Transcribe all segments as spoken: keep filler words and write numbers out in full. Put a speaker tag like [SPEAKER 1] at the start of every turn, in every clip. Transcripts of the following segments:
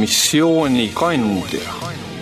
[SPEAKER 1] missioonikandja.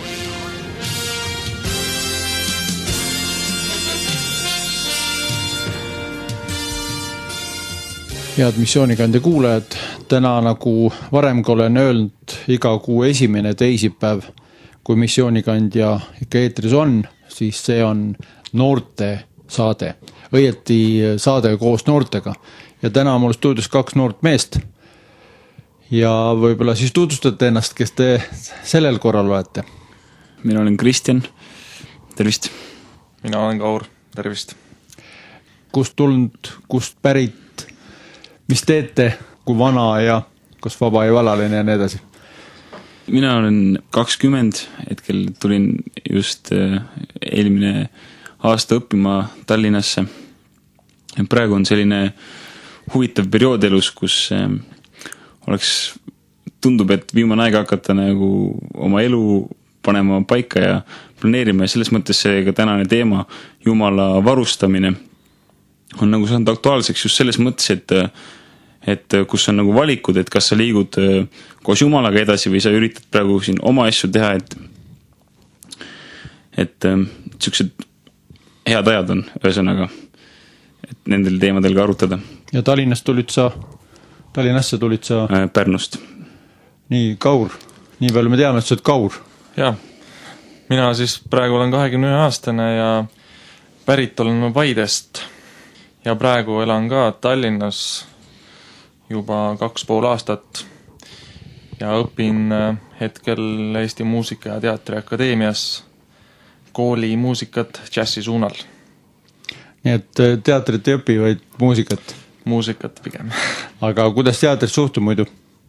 [SPEAKER 2] Head missioonikandja kuulajad, täna nagu varemgi olen öelnud, iga kuu esimene teisipäev, kui missioonikandja ikka eetris on, siis see on noorte saade, õieti saade koos noortega. Ja täna on mul stuudios kaks noort meest ja võib-olla siis tutvustate ennast, kes te sellel korral olete.
[SPEAKER 3] Mina olen Kristjan, tervist.
[SPEAKER 1] Mina olen Kaur, tervist.
[SPEAKER 2] Kust tulnud, kust pärit, mis teete, kui vana ja kas vaba ja valaline ja nii edasi?
[SPEAKER 3] Mina olen kakskümmend, hetkel tulin just eelmine aasta õppima Tallinnasse. Praegu on selline huvitav periood elus, kus oleks, tundub, et viimane aeg hakata nagu oma elu panema paika ja planeerima ja selles mõttes see ka tänane teema, Jumala varustamine, on nagu saanud aktuaalseks just selles mõttes, et et kus on nagu valikud, et kas sa liigud koos Jumalaga edasi või sa üritad praegu siin oma asju teha, et et sellised head ajad on ühesõnaga, et nendel teemadel ka arutada.
[SPEAKER 2] Ja Tallinnast tulid sa, Tallinnasse tulid sa?
[SPEAKER 3] Pärnust.
[SPEAKER 2] Nii, Kaur. Nii palju me teame, et sa oled Kaur.
[SPEAKER 1] Jah, mina siis praegu olen kahekümne ühe aastane ja pärit olen Paidest ja praegu elan ka Tallinnas juba kaks pool aastat ja õpin hetkel Eesti Muusika- ja Teatriakadeemias kooli muusikat džässi suunal.
[SPEAKER 2] Nii et teatrit ei õpi, vaid muusikat?
[SPEAKER 1] Muusikat pigem.
[SPEAKER 2] Aga kuidas teatrit suhtub muidu?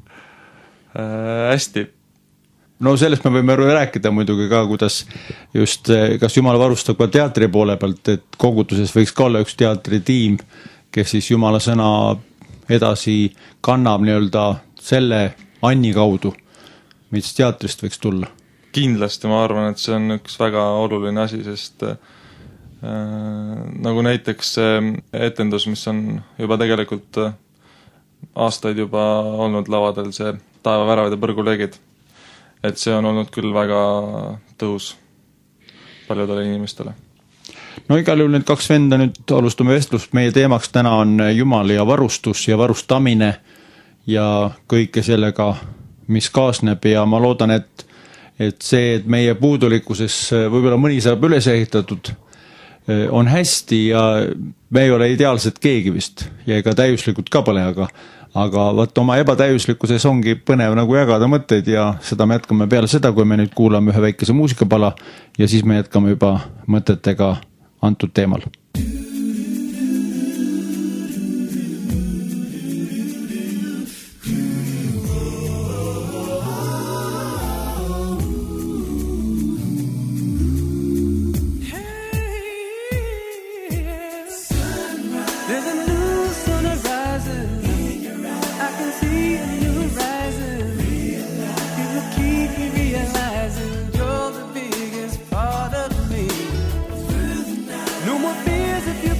[SPEAKER 1] Äh, hästi.
[SPEAKER 2] No sellest me võime rääkida muidugi ka, kuidas just, kas Jumal varustab ka teatri poole pealt, et koguduses võiks ka olla üks teatritiim, kes siis Jumala sõna edasi kannab nii-öelda selle Anni kaudu, mis teatrist võiks tulla.
[SPEAKER 1] Kindlasti ma arvan, et see on üks väga oluline asi, sest äh, nagu näiteks etendus, mis on juba tegelikult aastaid juba olnud lavadel, see Taevaväravad ja põrguleegid, et see on olnud küll väga tõhus paljudele inimestele.
[SPEAKER 2] No igal juhul need kaks venda nüüd alustame vestlust. Meie teemaks täna on Jumal ja varustus ja varustamine ja kõike sellega, mis kaasneb ja ma loodan, et, et see, et meie puudulikkuses võib-olla mõni saab üles ehitatud, on hästi ja me ei ole ideaalsed keegi vist ja ega täiuslikud ka pole, aga, aga võt oma ebatäiuslikkuses ongi põnev nagu jagada mõtteid ja seda me jätkame peale seda, kui me nüüd kuulame ühe väikese muusikapala ja siis me jätkame juba mõtetega antud teemal.
[SPEAKER 4] No more fears if you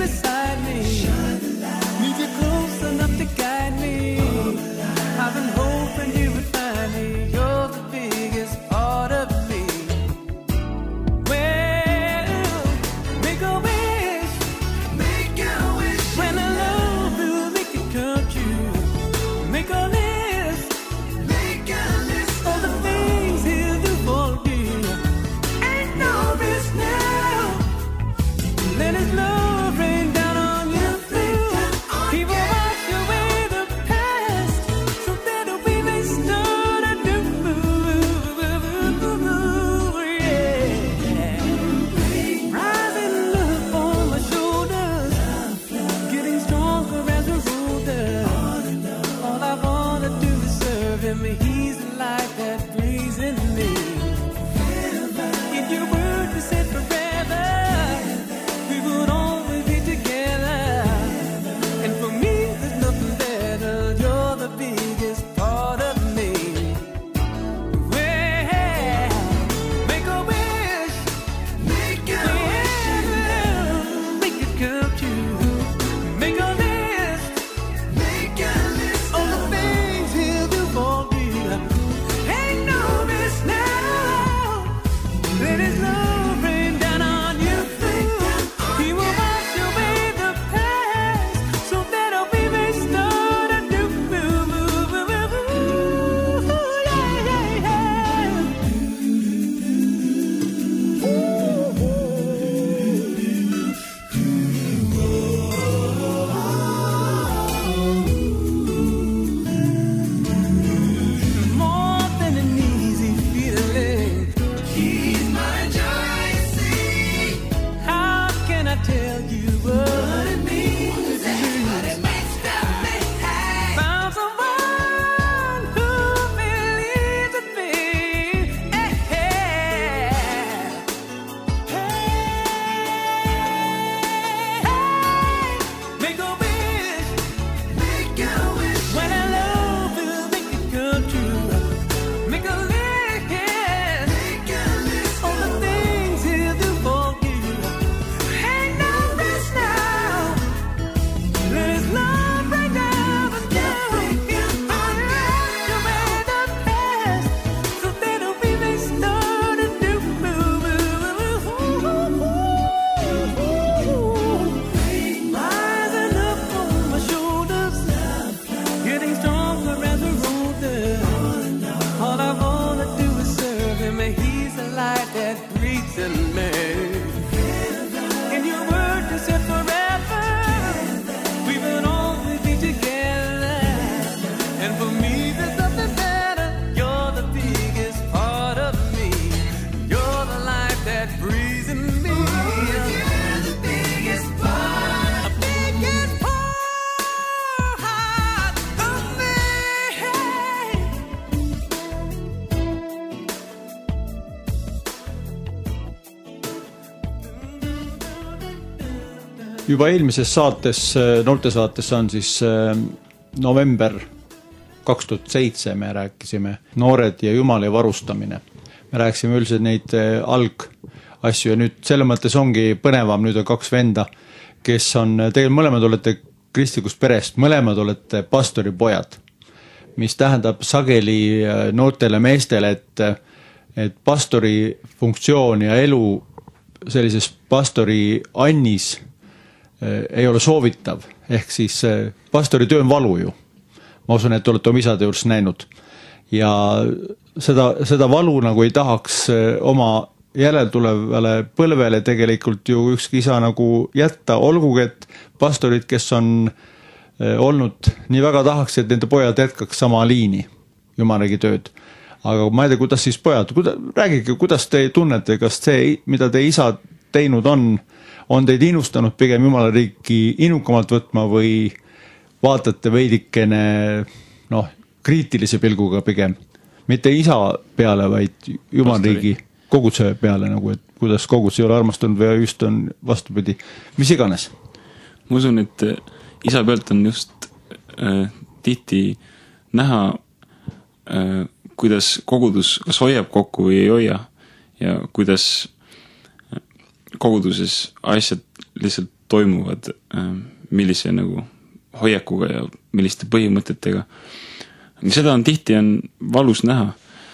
[SPEAKER 2] juba eelmises saates, noortesaates on siis november kaks tuhat seitse me rääkisime noored ja Jumal ja varustamine. Me rääkisime üldiselt neid algasju ja nüüd selle mõttes ongi põnevam, nüüd on kaks venda, kes on, tegelikult mõlemad olete kristlikust perest, mõlemad olete pastori pojad, mis tähendab sageli noortele meestele, et, et pastori funktsioon ja elu sellises pastori annis ei ole soovitav, ehk siis pastori töö on valu ju. Ma usun, et olete oma isade juures näinud. Ja seda, seda valu nagu ei tahaks oma järeltulevale põlvele tegelikult ju ükski isa nagu jätta, olgugi et pastorid, kes on olnud nii väga tahaks, et nende pojad jätkaks sama liini jumalegi tööd. Aga ma ei tea, kuidas siis pojad, kuda, räägige, kuidas te tunnete, kas see, mida te isa teinud on, on teid innustanud pigem Jumala riiki innukamalt võtma või vaatate veidikene noh, kriitilise pilguga pigem, mitte isa peale, vaid Jumala riigi koguduse peale, nagu, et kuidas kogudus ei ole armastanud või just on vastupidi, mis iganes.
[SPEAKER 3] Ma usun, et isa pealt on just äh, tihti näha, äh, kuidas kogudus kas hoiab kokku või ei hoia ja kuidas koguduses asjad lihtsalt toimuvad, äh, millise nagu hoiakuga ja milliste põhimõtetega. Seda on tihti on valus näha.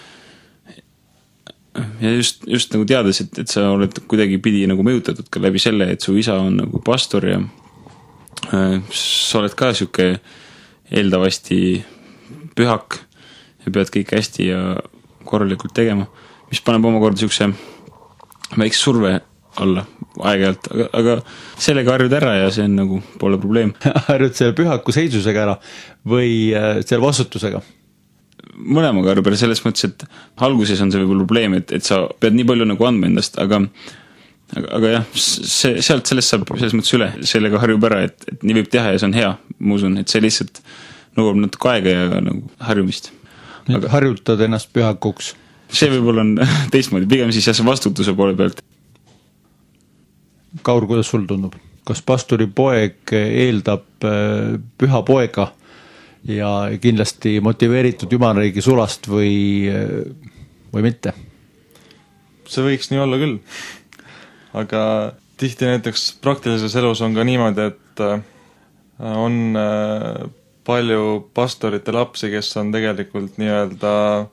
[SPEAKER 3] Ja just, just nagu teades, et, et sa oled kuidagi pidi nagu mõjutatud ka läbi selle, et su isa on nagu pastor ja äh, sa oled ka siuke eeldavasti pühak ja pead kõik hästi ja korralikult tegema, mis paneb omakorda siukse väikse surve alla aeg-ajalt, aga, aga sellega harjud ära ja see on nagu pole probleem.
[SPEAKER 2] Harjud selle pühaku seisusega ära või selle vastutusega?
[SPEAKER 3] Mõlemaga harjub ära selles mõttes, et alguses on see võib-olla probleem, et, et sa pead nii palju nagu andma endast, aga, aga, aga jah, see, sealt sellest saab selles mõttes üle, sellega harjub ära, et, et nii võib teha ja see on hea, ma usun, et see lihtsalt nõuab natuke aega ja nagu harjumist.
[SPEAKER 2] Aga harjutad ennast pühakuks?
[SPEAKER 3] See võib-olla on teistmoodi, pigem siis jah, vastutuse poole pealt.
[SPEAKER 2] Kaur, kuidas sul tundub? Kas pastori poeg eeldab püha poega ja kindlasti motiveeritud Jumalariigi sulast või, või mitte?
[SPEAKER 1] See võiks nii olla küll. Aga tihti näiteks praktilises elus on ka niimoodi, et on palju pastorite lapsi, kes on tegelikult nii-öelda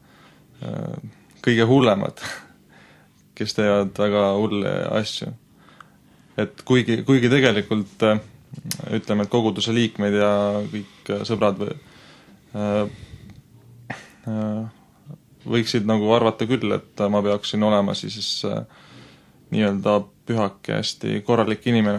[SPEAKER 1] kõige hullemad, kes teevad väga hulle asju. Et kuigi, kuigi tegelikult ütleme, et koguduse liikmeid ja kõik sõbrad või, äh, võiksid nagu arvata küll, et ma peaksin olema siis äh, nii-öelda pühak ja hästi korralik inimene.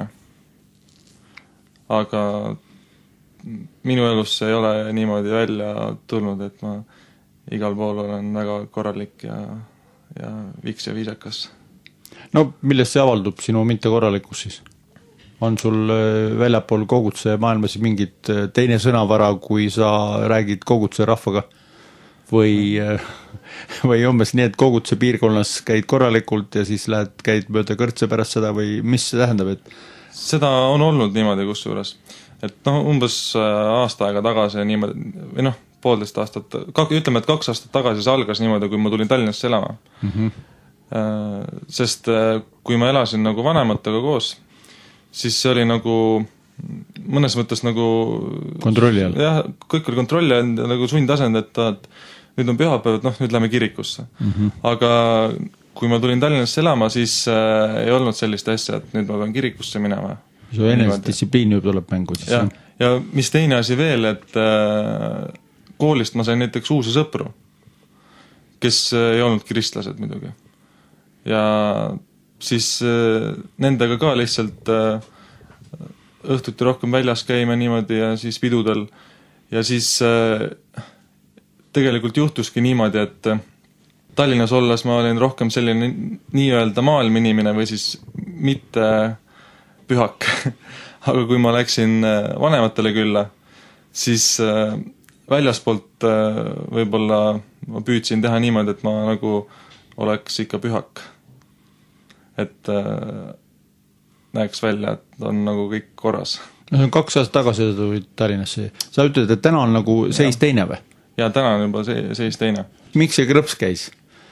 [SPEAKER 1] Aga minu elus ei ole niimoodi välja tulnud, et ma igal pool olen väga korralik ja, ja viks ja viisakas.
[SPEAKER 2] No millest see avaldub sinu mittekorralikkus siis? On sul väljapool koguduse maailmas mingit teine sõnavara, kui sa räägid koguduse rahvaga? Või, või umbes nii, et koguduse piirkonnas käid korralikult ja siis lähed, käid mööda kõrtse pärast seda või mis see tähendab? Et...
[SPEAKER 1] Seda on olnud niimoodi kusjuures. Et no, umbes aasta aega tagasi niimoodi, või noh, poolteist aastat, ütleme, et kaks aastat tagasi see algas niimoodi, kui ma tulin Tallinnasse elama. Mm-hmm. Sest kui ma elasin nagu vanematega koos, siis see oli nagu mõnes mõttes nagu
[SPEAKER 2] kontrolli all.
[SPEAKER 1] Jah, kõik oli kontrolli all, nagu sundasend, et, et nüüd on pühapäev, et noh, nüüd lähme kirikusse. Mm-hmm. Aga kui ma tulin Tallinnasse elama, siis äh, ei olnud sellist asja, et nüüd ma pean kirikusse minema.
[SPEAKER 2] Su enesedistsipliin juba tuleb mängu siis.
[SPEAKER 1] Ja, ja mis teine asi veel, et äh, koolist ma sain näiteks uusi sõpru, kes ei olnud kristlased muidugi. Ja siis äh, nendega ka lihtsalt äh, õhtuti rohkem väljas käime niimoodi ja siis pidudel. Ja siis äh, tegelikult juhtuski niimoodi, et äh, Tallinnas olles ma olin rohkem selline nii-öelda maailma inimene või siis mitte pühak. Aga kui ma läksin äh, vanematele külla, siis äh, väljaspoolt äh, võib-olla ma püüdsin teha niimoodi, et ma nagu oleks ikka pühak. Et näeks välja, et on nagu kõik korras.
[SPEAKER 2] No see on kaks aastat tagasi tulid Tallinnasse. Sa ütled, et täna on nagu seis ja. Teine või?
[SPEAKER 1] Ja täna on juba see, seis teine.
[SPEAKER 2] Miks see krõps käis?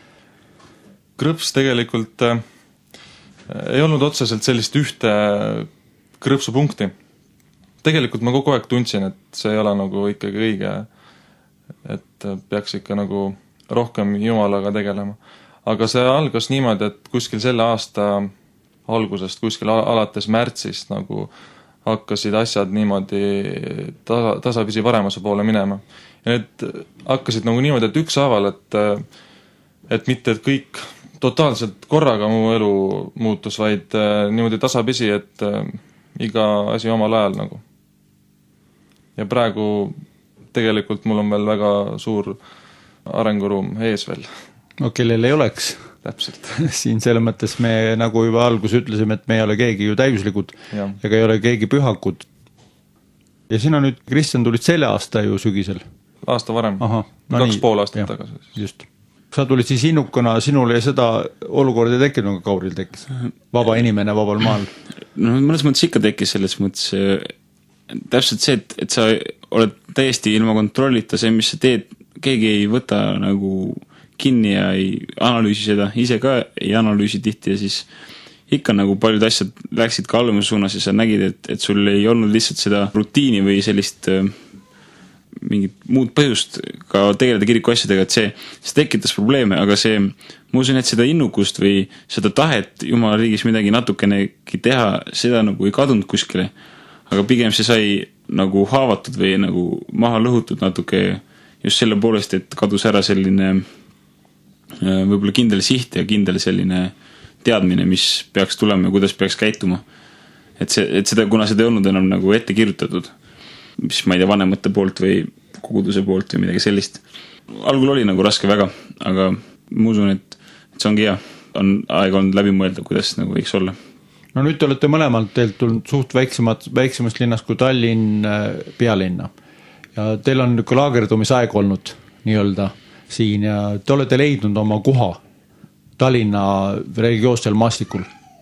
[SPEAKER 1] Krõps tegelikult äh, ei olnud otseselt sellist ühte krõpsupunkti. Tegelikult ma kogu aeg tundsin, et see ei ole nagu ikkagi õige, et peaks ikka nagu rohkem Jumalaga tegelema. Aga see algas niimoodi, et kuskil selle aasta algusest, kuskil alates märtsist nagu hakkasid asjad niimoodi tasa, tasapisi paremuse poole minema. Ja need hakkasid nagu niimoodi, et ükshaaval, et, et mitte et kõik totaalselt korraga mu elu muutus, vaid niimoodi tasapisi, et iga asi omal ajal nagu. Ja praegu tegelikult mul on veel väga suur arenguruum ees veel.
[SPEAKER 2] No kellel ei oleks.
[SPEAKER 1] Täpselt.
[SPEAKER 2] Siin selle mõttes me nagu juba algus ütlesime, et me ei ole keegi ju täiuslikud ja. Ega ei ole keegi pühakud. Ja sina nüüd, Kristjan, tulid selle aasta ju sügisel?
[SPEAKER 1] Aasta varem.
[SPEAKER 2] Aha, no
[SPEAKER 1] kaks
[SPEAKER 2] nii.
[SPEAKER 1] Pool aastat
[SPEAKER 2] ja,
[SPEAKER 1] tagasi.
[SPEAKER 2] Just. Sa tulid siis innukana, sinul ja seda olukorda tekkinud, nagu Kauril tekkis? Vaba inimene vabal maal?
[SPEAKER 3] No mõnes mõttes ikka tekkis selles mõttes täpselt see, et, et sa oled täiesti ilma kontrollita see, mis sa teed, keegi ei võta nagu kinni ja ei analüüsi seda, ise ka ei analüüsi tihti ja siis ikka nagu paljud asjad läksid ka allumuse suunas ja sa nägid, et, et sul ei olnud lihtsalt seda rutiini või sellist äh, mingit muud põhjust ka tegeleda kiriku asjadega, et see, see tekitas probleeme, aga see, ma usun, et seda innukust või seda tahet Jumala riigis midagi natukenegi teha, seda nagu ei kadunud kuskile, aga pigem see sai nagu haavatud või nagu maha lõhutud natuke just selle poolest, et kadus ära selline võib-olla kindel siht ja kindel selline teadmine, mis peaks tulema ja kuidas peaks käituma. Et, see, et seda, kuna seda ei olnud enam nagu ette kirjutatud, mis ma ei tea, vanemate poolt või koguduse poolt või midagi sellist. Algul oli nagu raske väga, aga ma usun, et, et see ongi hea. On aega olnud läbi mõelda, kuidas nagu võiks olla.
[SPEAKER 2] No nüüd te olete mõlemalt teilt tulnud suht väiksemad, väiksemast linnast kui Tallinn pealinna. Ja teil on niisugune laagerdumisaeg olnud nii-öelda siin ja te olete leidnud oma koha Tallinna religioossel maastikul.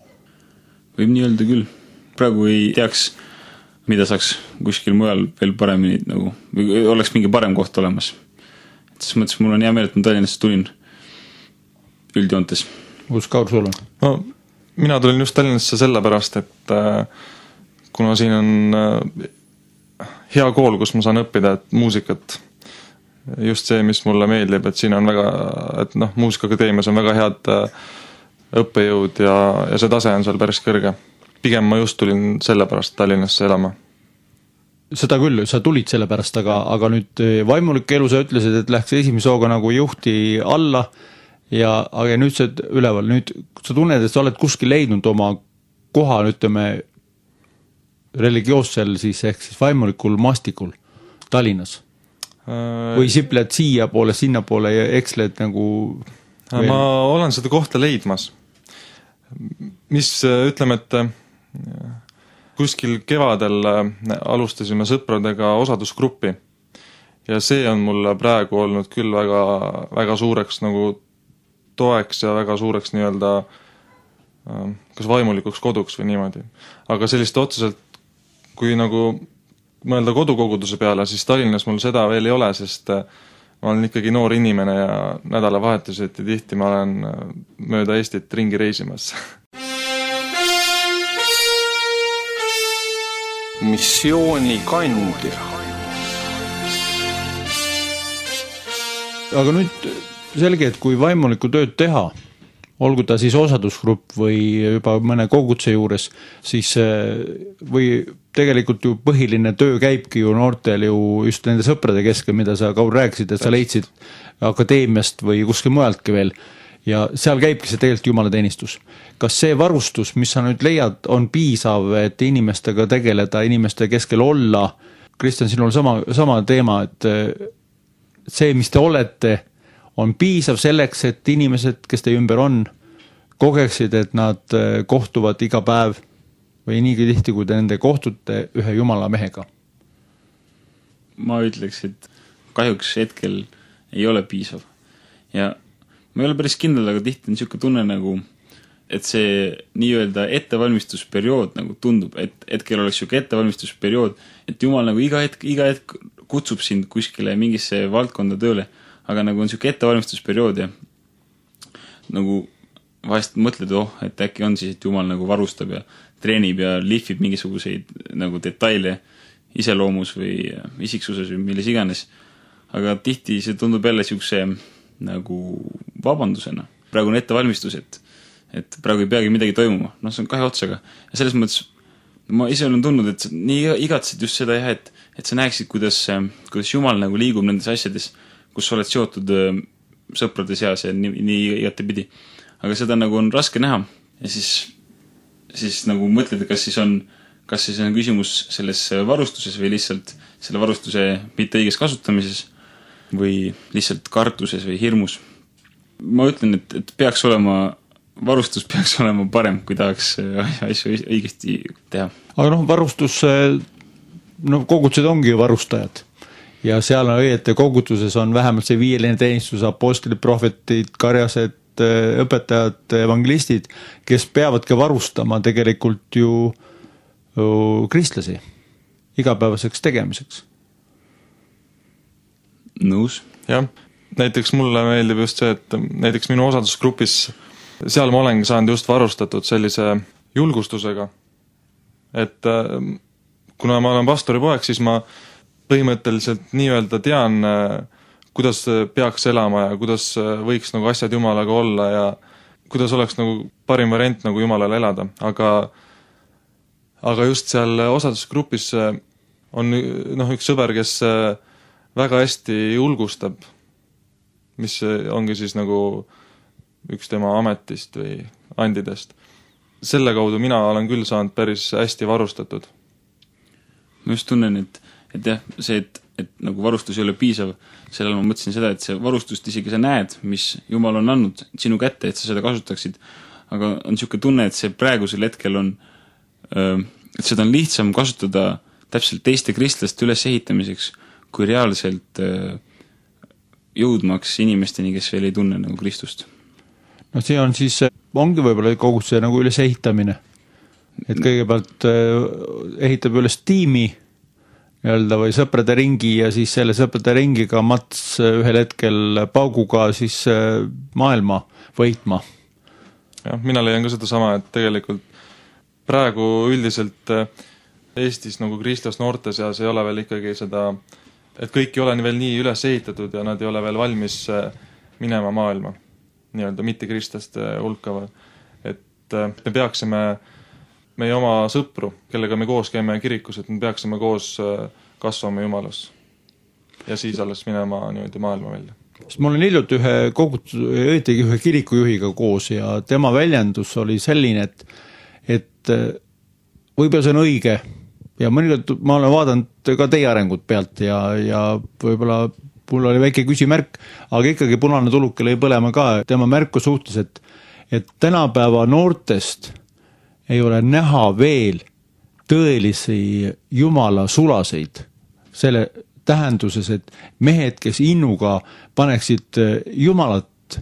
[SPEAKER 3] Võib nii öelda küll. Praegu ei teaks, mida saaks kuskil mujal veel paremini nagu, või oleks mingi parem koht olemas. Et selles mõttes mul on hea meel, et ma Tallinnasse tulin üldjoontes.
[SPEAKER 2] Kus Kaur sul on?
[SPEAKER 1] No, mina tulin just Tallinnasse sellepärast, et äh, kuna siin on äh, hea kool, kus ma saan õppida, et muusikat just see, mis mulle meeldib, et siin on väga, et noh, muusikaakadeemias on väga head õppejõud ja, ja see tase on seal päris kõrge. Pigem ma just tulin sellepärast Tallinnasse elama.
[SPEAKER 2] Seda küll, sa tulid sellepärast, aga, aga nüüd vaimulik elu sa ütlesid, et läks esimese hooga nagu juhti alla ja aga nüüd sa üleval. Nüüd sa tunned, et sa oled kuskil leidnud oma koha, ütleme, religioossel siis, ehk siis vaimulikul maastikul Tallinnas. Või sipled siia poole, sinna poole ja eksled nagu
[SPEAKER 1] veel. Ma olen seda kohta leidmas, mis ütleme, et kuskil kevadel alustasime sõpradega osadusgruppi ja see on mulle praegu olnud küll väga, väga suureks nagu toeks ja väga suureks nii-öelda kas vaimulikuks koduks või niimoodi. Aga sellist otseselt, kui nagu mõelda kodukoguduse peale, siis Tallinnas mul seda veel ei ole, sest ma olen ikkagi noor inimene ja nädalavahetused ja tihti ma olen mööda Eestit ringi reisimas.
[SPEAKER 4] Missiooni kandja.
[SPEAKER 2] Aga nüüd selge, et kui vaimulikku tööd teha, olgu ta siis osadusgrupp või juba mõne koguduse juures, siis või tegelikult ju põhiline töö käibki ju noortel ju just nende sõprade keskel, mida sa Kaur rääkisid, et sa leidsid akadeemiast või kuskil mujaltki veel ja seal käibki see tegelikult jumalateenistus. Kas see varustus, mis sa nüüd leiad, on piisav, et inimestega tegeleda, inimeste keskel olla? Kristjan, sinul sama, sama teema, et see, mis te olete, on piisav selleks, et inimesed, kes te ümber on, kogeksid, et nad kohtuvad iga päev või niigi tihti, kui te nende kohtute ühe jumala mehega?
[SPEAKER 3] Ma ütleks, et kahjuks hetkel ei ole piisav. Ja ma ei ole päris kindel, aga tihti on niisugune tunne nagu, et see nii-öelda ettevalmistusperiood nagu tundub, et hetkel oleks siuke ettevalmistusperiood, et Jumal nagu iga hetk, iga hetk kutsub sind kuskile mingisse valdkonda tööle, aga nagu on siuke ettevalmistusperiood ja nagu vahest mõtled, oh, et äkki on siis, et Jumal nagu varustab ja treenib ja lihvib mingisuguseid nagu detaile iseloomus või isiksuses või milles iganes. Aga tihti see tundub jälle siukse nagu vabandusena. Praegu on ettevalmistus, et, et praegu ei peagi midagi toimuma. No see on kahe otsaga. Ja selles mõttes ma ise olen tundnud, et nii igatsid just seda jah, et, et sa näeksid, kuidas, kuidas Jumal nagu liigub nendes asjades, kus sa oled seotud sõprade seas ja nii, nii igatepidi. Aga seda nagu on raske näha ja siis, siis nagu mõtled, kas siis on, kas siis on küsimus selles varustuses või lihtsalt selle varustuse mitte õiges kasutamises või lihtsalt kartuses või hirmus. Ma ütlen, et, et peaks olema, varustus peaks olema parem, kui tahaks asju õigesti teha.
[SPEAKER 2] Aga noh, varustus, no kogutused ongi ju varustajad ja seal on õiete kogutuses on vähemalt see viieline teenistus, apostlid, prohvetid, karjased, õpetajad, evangelistid, kes peavadki varustama tegelikult ju, ju kristlasi igapäevaseks tegemiseks.
[SPEAKER 3] Nõus.
[SPEAKER 1] Jah, näiteks mulle meeldib just see, et näiteks minu osadusgrupis, seal ma olengi saanud just varustatud sellise julgustusega, et kuna ma olen pastori poeg, siis ma põhimõtteliselt nii-öelda tean, kuidas peaks elama ja kuidas võiks nagu asjad Jumalaga olla ja kuidas oleks nagu parim variant nagu Jumalale elada, aga aga just seal osadusgrupis on noh, üks sõber, kes väga hästi julgustab, mis ongi siis nagu üks tema ametist või andidest. Selle kaudu mina olen küll saanud päris hästi varustatud.
[SPEAKER 3] Ma just tunnen, et, et jah, see, et et nagu varustus ei ole piisav, sellel ma mõtlesin seda, et see varustust isegi sa näed, mis Jumal on andnud sinu kätte, et sa seda kasutaksid, aga on niisugune tunne, et see praegusel hetkel on, et seda on lihtsam kasutada täpselt teiste kristlaste üles ehitamiseks, kui reaalselt jõudmaks inimesteni, kes veel ei tunne nagu Kristust.
[SPEAKER 2] No see on siis, ongi võib-olla kogu see nagu üles ehitamine, et kõigepealt ehitab üles tiimi öelda, või sõprade ringi ja siis selle sõprade ringiga Mats ühel hetkel pauguga siis maailma võitma.
[SPEAKER 1] Jah, mina leian ka seda sama, et tegelikult praegu üldiselt Eestis nagu kristlas noorte seas ei ole veel ikkagi seda, et kõik ei ole veel nii üles ehitatud ja nad ei ole veel valmis minema maailma, nii-öelda mitte kristlaste hulka. Et me peaksime meie oma sõpru, kellega me koos käime kirikus, et me peaksime koos kasvama Jumalas ja siis alles minema niimoodi maailma välja.
[SPEAKER 2] Ma olen hiljuti ühe kogutus, õitegi ühe kirikujuhiga koos ja tema väljendus oli selline, et, et võib-olla see on õige ja mõnikord ma olen vaadanud ka teie arengut pealt ja, ja võib-olla mul oli väike küsimärk, aga ikkagi punane tuluke lõi põlema ka. Tema märku suhtes, et, et tänapäeva noortest ei ole näha veel tõelisi Jumala sulaseid selle tähenduses, et mehed, kes innuga paneksid Jumalat,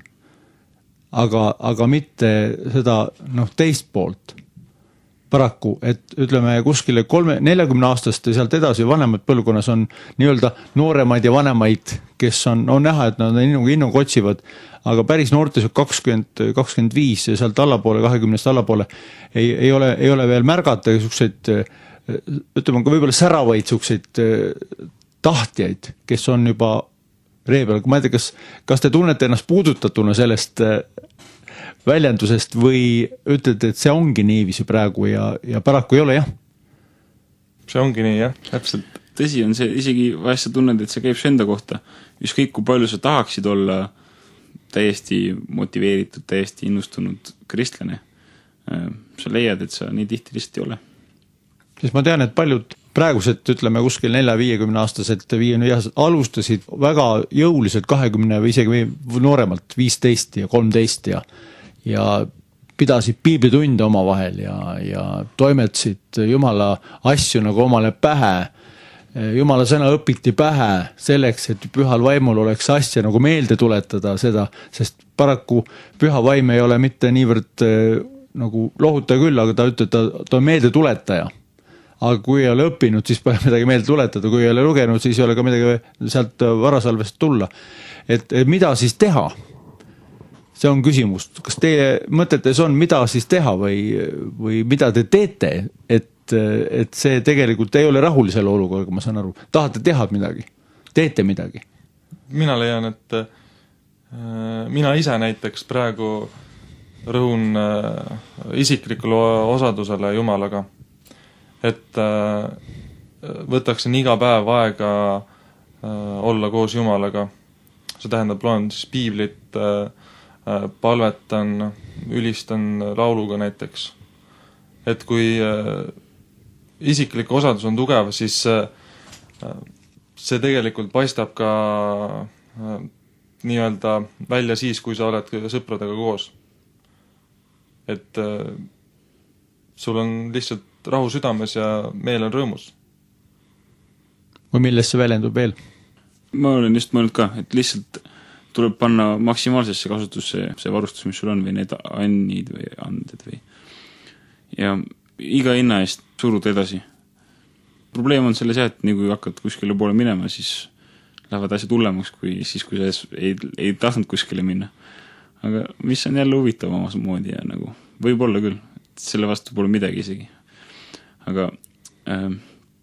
[SPEAKER 2] aga, aga mitte seda noh, teist poolt. Paraku, et ütleme kuskile kolme, neljakümne aastast ja sealt edasi vanemad põlvkonnas on nii-öelda nooremaid ja vanemaid, kes on, on näha, et nad innuga innuga otsivad, aga päris noortes kakskümmend, kakskümmend viis ja sealt allapoole, kahekümnest allapoole ei, ei, ole, ei ole veel märgata suhteid, ütleme ka võib-olla säravaid suhteid tahtjaid, kes on juba ree peal. Ma ei tea, kas, kas te tunnete ennast puudutatuna sellest väljendusest või ütlete, et see ongi niiviisi praegu ja, ja paraku ei ole, jah?
[SPEAKER 1] See ongi nii, jah, täpselt.
[SPEAKER 3] Tõsi on see, isegi vahest sa tunned, et see käib su enda kohta. Ükskõik, kui palju sa tahaksid olla täiesti motiveeritud, täiesti innustunud kristlane. Sa leiad, et sa nii tihti lihtsalt ei ole.
[SPEAKER 2] Siis ma tean, et paljud praegused, ütleme, kuskil nelja viiekümne aastased, viiekümne aastased alustasid väga jõuliselt kahekümne või isegi nooremalt, viisteist ja kolmteist ja ja pidasid piiblitunde oma vahel ja, ja toimetasid Jumala asju nagu omale pähe. Jumala sõna õpiti pähe selleks, et pühal vaimul oleks asja nagu meelde tuletada seda, sest paraku püha vaim ei ole mitte niivõrd nagu lohutaja küll, aga ta ütleb, ta, ta on meelde tuletaja. Aga kui ei ole õppinud, siis pole midagi meelde tuletada, kui ei ole lugenud, siis ei ole ka midagi sealt varasalvest tulla. Et, et mida siis teha? See on küsimus. Kas teie mõtetes on, mida siis teha või, või mida te teete, et, et see tegelikult ei ole rahul selle olukorraga, ma saan aru. Tahate teha midagi? Teete midagi?
[SPEAKER 1] Mina leian, et äh, mina ise näiteks praegu rõhun äh, isiklikule osadusele Jumalaga. Et äh, võtaksin iga päev aega äh, olla koos Jumalaga. See tähendab, loen siis piiblit, äh, äh, palvetan, ülistan lauluga näiteks. Et kui äh, isiklik osadus on tugev, siis äh, see tegelikult paistab ka äh, nii-öelda välja siis, kui sa oled sõpradega koos. Et äh, sul on lihtsalt rahu südames ja meel on rõõmus.
[SPEAKER 2] Või millest see väljendub veel?
[SPEAKER 3] Ma olen just mõelnud ka, et lihtsalt tuleb panna maksimaalsesse kasutusse see varustus, mis sul on, või need annid või anded või ja iga hinna eest suruda edasi. Probleem on selles jah, et nii kui hakkad kuskile poole minema, siis lähevad asjad hullemaks, kui siis, kui sa ei, ei tahtnud kuskile minna. Aga mis on jälle huvitav omas moodi ja nagu, võib olla küll, selle vastu pole midagi isegi. Aga äh,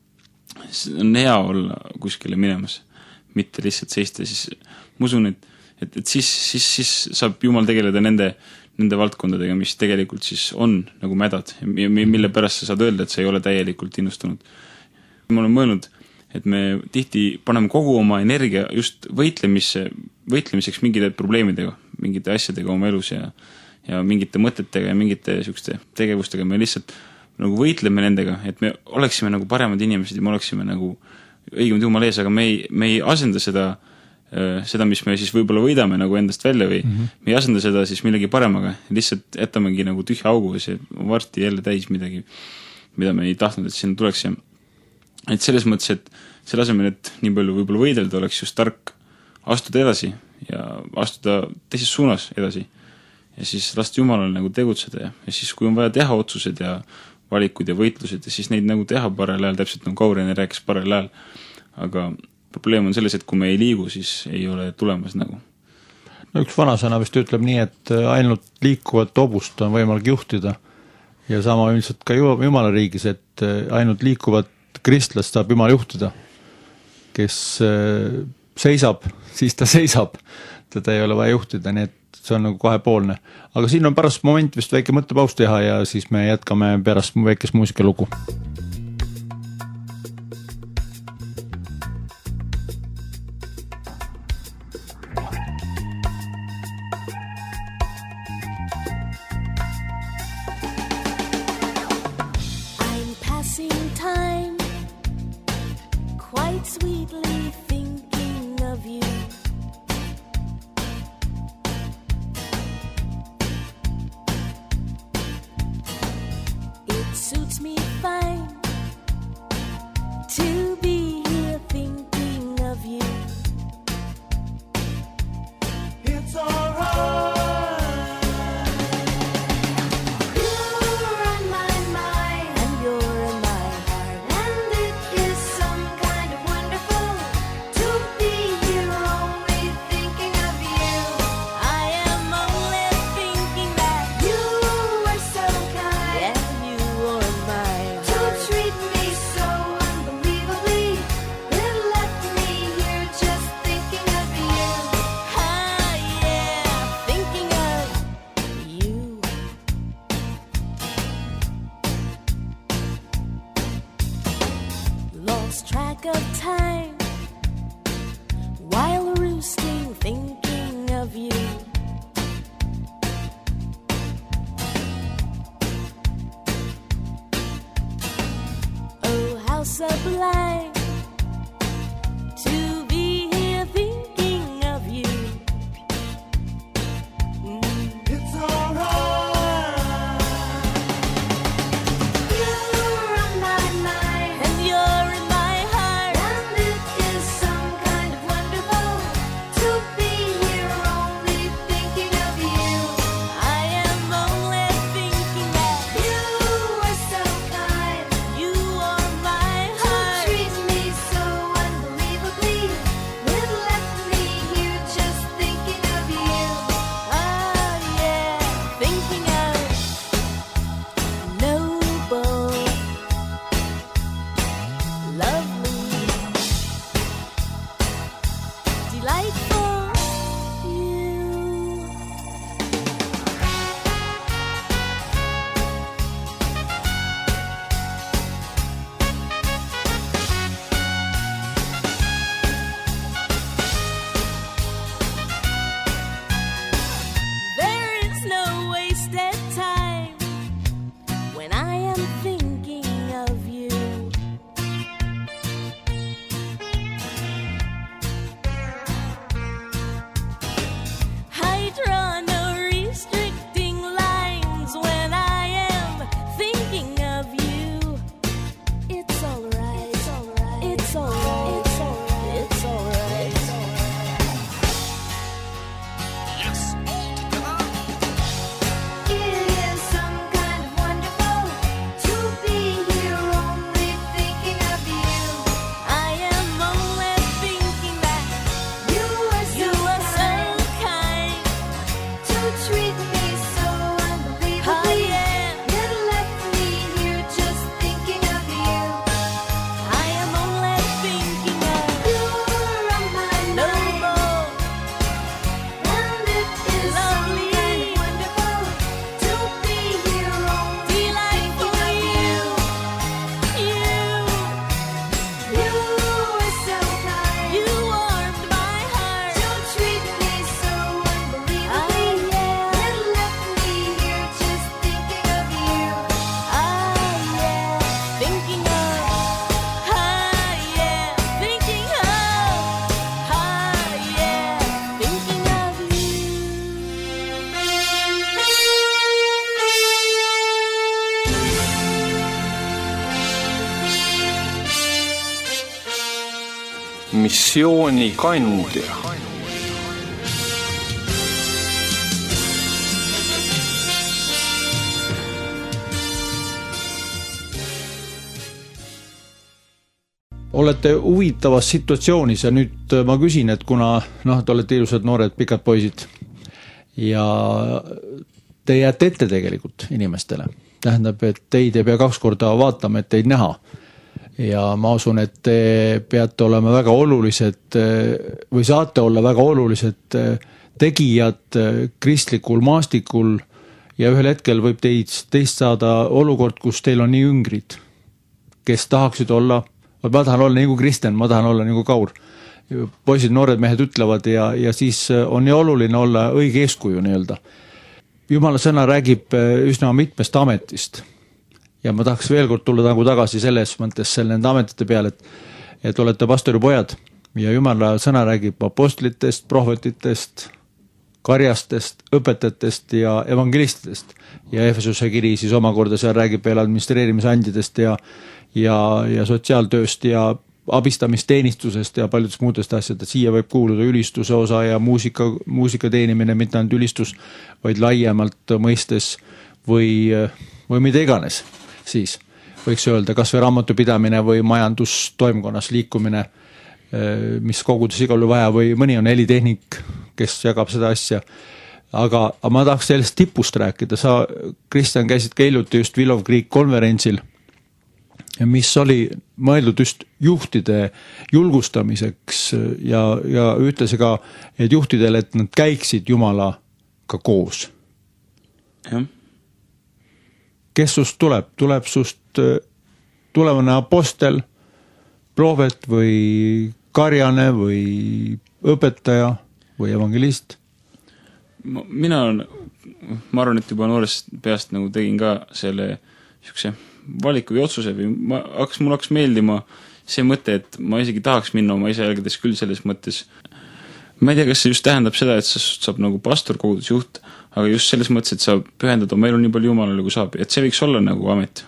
[SPEAKER 3] on hea olla kuskile minemas, mitte lihtsalt seista, siis ma usun, et, et, et siis, siis, siis saab Jumal tegeleda nende, nende valdkondadega, mis tegelikult siis on nagu mädad, mille pärast sa saad öelda, et sa ei ole täielikult innustunud. Ma olen mõelnud, et me tihti paneme kogu oma energia just võitlemisse, võitlemiseks mingite probleemidega, mingite asjadega oma elus ja, ja mingite mõtetega ja mingite sükste tegevustega me lihtsalt nagu võitleme nendega, et me oleksime nagu paremad inimesed ja me oleksime nagu õigemad Jumal ees, aga me ei, me ei asenda seda, seda, mis me siis võib-olla võidame nagu endast välja või mm -hmm. me ei asenda seda siis millegi paremaga, lihtsalt jätamegi nagu tühja augu ja see varsti jälle täis midagi, mida me ei tahtnud, et sinna tuleks ja et selles mõttes, et selle asemel, et nii palju võib-olla võidelda, oleks just tark astuda edasi ja astuda teises suunas edasi ja siis lasta Jumalal nagu tegutseda ja, ja siis kui on vaja teha otsused ja valikud ja võitlused ja siis neid nagu teha parel ajal, täpselt nagu Kaurene rääkis parel ajal. Aga probleem on selles, et kui me ei liigu, siis ei ole tulemas nagu.
[SPEAKER 2] No üks vanasõna vist ütleb nii, et ainult liikuvat hobust on võimalik juhtida ja sama üldiselt ka Jumala riigis, et ainult liikuvat kristlast saab Jumal juhtida, kes seisab, siis ta seisab, teda ei ole vaja juhtida, nii et see on nagu kahepoolne. Aga siin on pärast moment vist väike mõttepaus teha ja siis me jätkame pärast väikest muusikalugu.
[SPEAKER 5] I'm passing time quite sweetly thinking of you. Suits me fine to be here thinking of you. It's all right. You're on my mind and you're in my heart, and it is some kind of wonderful to be here only thinking of you. I am only thinking that you were so kind and you to treat me so unbelievably. It left me here just thinking of you. Ah, yeah, thinking of you. Lost track of time while roosting, thinking of you. How sublime to be here thinking of you. Mm. It's all right. You're on my mind and you're in my heart, and it is some kind of wonderful to be here only thinking of you. I am only thinking
[SPEAKER 4] missioonikandja.
[SPEAKER 2] Olete huvitavas situatsioonis ja nüüd ma küsin, et kuna noh, te olete ilusad noored pikad poisid ja te jääte ette tegelikult inimestele. Tähendab, et teid ei pea kaks korda vaatama, et teid näha. Ja ma usun, et te peate olema väga olulised või saate olla väga olulised tegijad kristlikul maastikul ja ühel hetkel võib teid, teist saada olukord, kus teil on nii üngrid, kes tahaksid olla, ma tahan olla nagu Kristjan, ma tahan olla nagu Kaur. Poisid, noored mehed ütlevad ja, ja siis on nii oluline olla õige eeskuju nii-öelda. Jumala sõna räägib üsna mitmest ametist ja ma tahaks veel kord tulla nagu tagasi selles mõttes selle nende ametite peale, et, et olete pastori pojad ja Jumala sõna räägib apostlitest, prohvetitest, karjastest, õpetajatest ja evangelistidest ja Efesuse kiri siis omakorda seal räägib veel administreerimisandidest ja, ja, ja sotsiaaltööst ja abistamisteenistusest ja paljudest muudest asjad, et siia võib kuuluda ülistuse osa ja muusika, muusika teenimine, mitte ainult ülistus, vaid laiemalt mõistes või, või mida iganes. Siis võiks öelda, kas või raamatupidamine või majandustoimkonnas liikumine, mis kogudes igal juhul vaja või mõni on helitehnik, kes jagab seda asja. Aga, aga ma tahaks sellest tipust rääkida. Sa, Kristjan, käisid ka hiljuti just Willow Creek konverentsil, mis oli mõeldud just juhtide julgustamiseks ja, ja ütles ka, et juhtidele, et nad käiksid Jumalaga koos.
[SPEAKER 3] Ja.
[SPEAKER 2] Kes sust tuleb? Tuleb sust tulevane apostel, prohvet või karjane või õpetaja või evangelist?
[SPEAKER 3] Mina on, ma arvan, et juba noorest peast nagu tegin ka selle siukse valiku või otsuse või ma hakkas, mul hakkas meeldima see mõte, et ma isegi tahaks minna oma isa jälgedes küll selles mõttes. Ma ei tea, kas see just tähendab seda, et sa saab nagu pastor, kogudusjuht, aga just selles mõttes, et sa pühendad oma elu nii palju Jumalale kui saab, et see võiks olla nagu amet.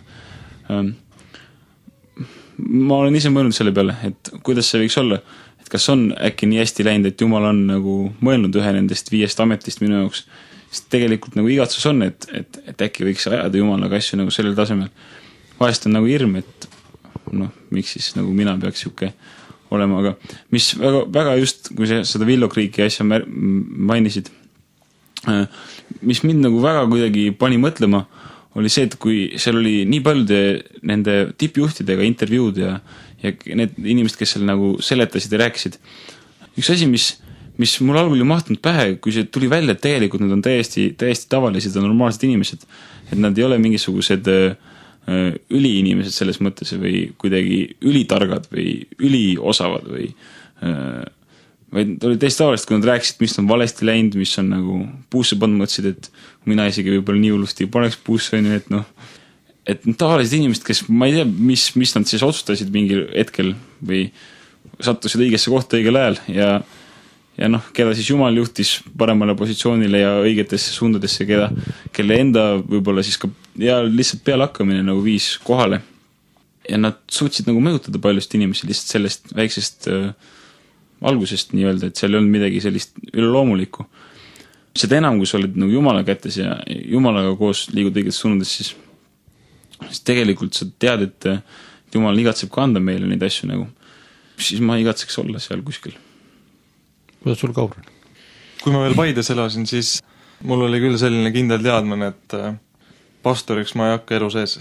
[SPEAKER 3] Ma olen ise mõelnud selle peale, et kuidas see võiks olla, et kas on äkki nii hästi läinud, et Jumal on nagu mõelnud ühe nendest viiest ametist minu jaoks, sest tegelikult nagu igatsus on, et, et, et äkki võiks ajada Jumalaga asju nagu sellel tasemel. Vahest on nagu hirm, et noh, miks siis nagu mina peaks siuke olema, aga mis väga, väga just, kui sa seda Willow Creeki asja mainisid, mis mind nagu väga kuidagi pani mõtlema, oli see, et kui seal oli nii paljude nende tippjuhtidega intervjuud ja, ja need inimesed, kes seal nagu seletasid ja rääkisid. Üks asi, mis, mis mul algul ju mahtunud pähe, kui see tuli välja, et tegelikult nad on täiesti, täiesti tavalised ja normaalsed inimesed, et nad ei ole mingisugused üliinimesed selles mõttes või kuidagi ülitargad või üliosavad või vaid oli täiesti tavalist, kui nad rääkisid, mis on valesti läinud, mis on nagu puusse pannud, mõtlesid, et mina isegi võib-olla nii hullusti paneks puusse, et noh, et tavalised inimesed, kes ma ei tea, mis, mis nad siis otsustasid mingil hetkel või sattusid õigesse kohta õigel ajal ja ja noh, keda siis Jumal juhtis paremale positsioonile ja õigetesse suundadesse, keda, kelle enda võib-olla siis ka ja lihtsalt peale hakkamine nagu viis kohale. Ja nad suutsid nagu mõjutada paljust inimesi lihtsalt sellest väiksest äh, algusest nii-öelda, et seal ei olnud midagi sellist üleloomulikku. Seda enam, kui sa oled nagu Jumala kätes ja Jumalaga koos liigud õigetes suundades, siis, siis tegelikult sa tead, et Jumal igatseb ka anda meile neid asju nagu. Siis ma igatseks olla seal kuskil.
[SPEAKER 2] Kuidas sul, Kaur?
[SPEAKER 1] Kui ma veel Paides elasin, siis mul oli küll selline kindel teadmine, et pastoriks ma ei hakka elu sees.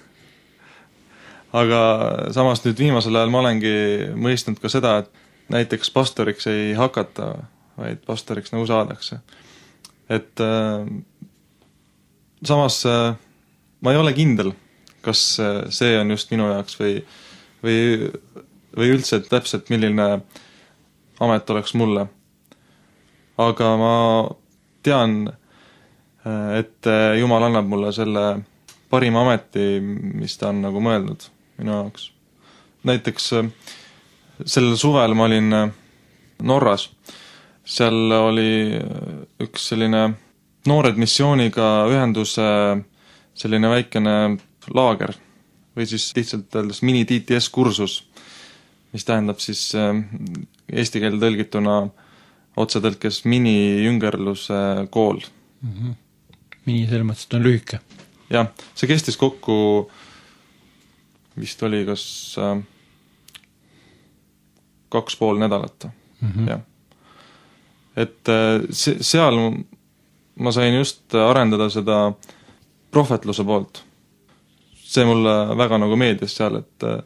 [SPEAKER 1] Aga samas nüüd viimasel ajal ma olengi mõistnud ka seda, et näiteks pastoriks ei hakata, vaid pastoriks nagu saadakse. Et äh, samas äh, ma ei ole kindel, kas see on just minu jaoks või, või, või üldse täpselt milline amet oleks mulle. Aga ma tean, et Jumal annab mulle selle parima ameti, mis ta on nagu mõeldnud minu jaoks. Näiteks sellel suvel ma olin Norras. Seal oli üks selline noored missiooniga ühenduse selline väikene laager või siis lihtsalt öeldes mini D T S kursus. mis tähendab siis eesti keelde tõlgituna otsetõlkes mini-jüngerluse kool.
[SPEAKER 2] Mm-hmm. Mini selles mõttes, et on lühike.
[SPEAKER 1] Jah, see kestis kokku, vist oli kas äh, kaks pool nädalat. Mm-hmm. Jah. Et äh, se- seal ma sain just arendada seda prohvetluse poolt. See mulle väga nagu meeldis seal, et äh,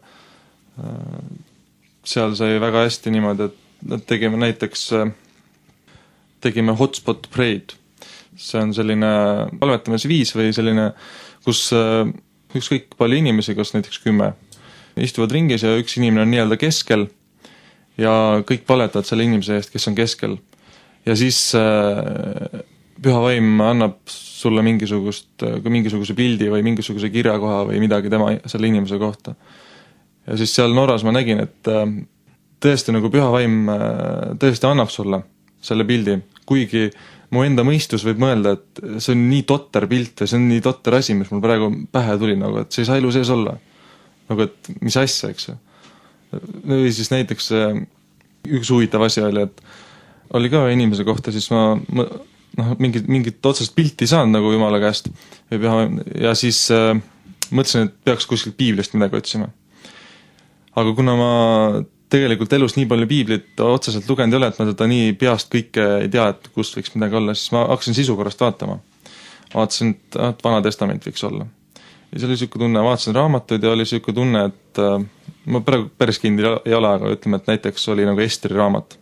[SPEAKER 1] seal sai väga hästi niimoodi, et tegime näiteks äh, tegime hotspot pray'd. See on selline palvetamisviis või selline, kus äh, ükskõik palju inimesi, kas näiteks kümme, istuvad ringis ja üks inimene on nii-öelda keskel ja kõik palvetavad selle inimese eest, kes on keskel. Ja siis äh, püha vaim annab sulle mingisugust, mingisuguse pildi või mingisuguse kirjakoha või midagi tema, selle inimese kohta. Ja siis seal Norras ma nägin, et äh, tõesti nagu püha vaim äh, tõesti annab sulle selle pildi, kuigi mu enda mõistus võib mõelda, et see on nii totter pilt või see on nii totter asi, mis mul praegu pähe tuli, nagu, et see ei saa elu sees olla. Nagu, et mis asja, eks ju. Või siis näiteks üks huvitav asi oli, et oli ka inimese kohta, siis ma, ma noh, mingit, mingit otsest pilti saanud nagu Jumala käest ja siis äh, mõtlesin, et peaks kuskilt piiblist midagi otsima. Aga kuna ma tegelikult elus nii palju piiblit otseselt lugenud ei ole, et ma teda nii peast kõike ei tea, et kust võiks midagi olla, siis ma hakkasin sisu korrast vaatama. Vaatasin, et, et Vana Testament võiks olla. Ja see oli selline tunne, vaatasin raamatuid ja oli selline tunne, et äh, ma praegu päris kindel ei ole, aga ütleme, et näiteks oli nagu Esteri raamat.